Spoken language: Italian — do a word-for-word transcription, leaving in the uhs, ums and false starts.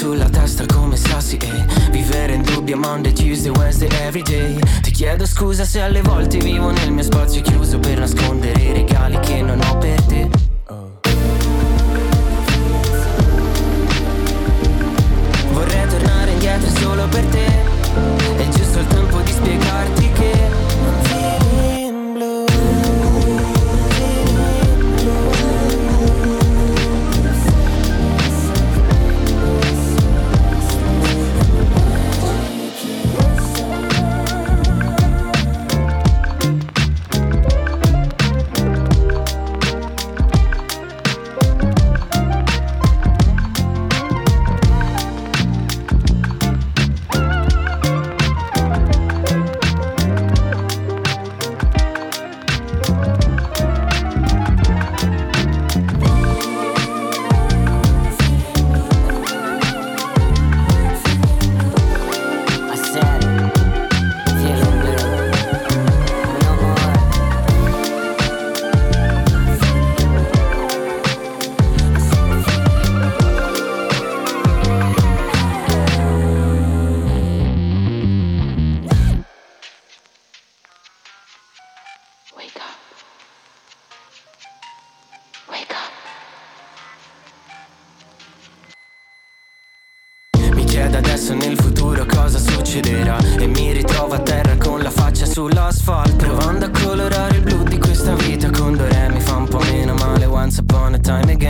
sulla testa come sassi e vivere in dubbio Monday, Tuesday, Wednesday, everyday. Ti chiedo scusa se alle volte vivo nel mio spazio chiuso per nascondere i regali che non ho per te. Oh. Vorrei tornare indietro solo per te. È giusto il tempo di spiegarti che non vivi in blu. Adesso nel futuro cosa succederà e mi ritrovo a terra con la faccia sull'asfalto, provando a colorare il blu di questa vita con do re mi fa un po' meno male. Once upon a time again.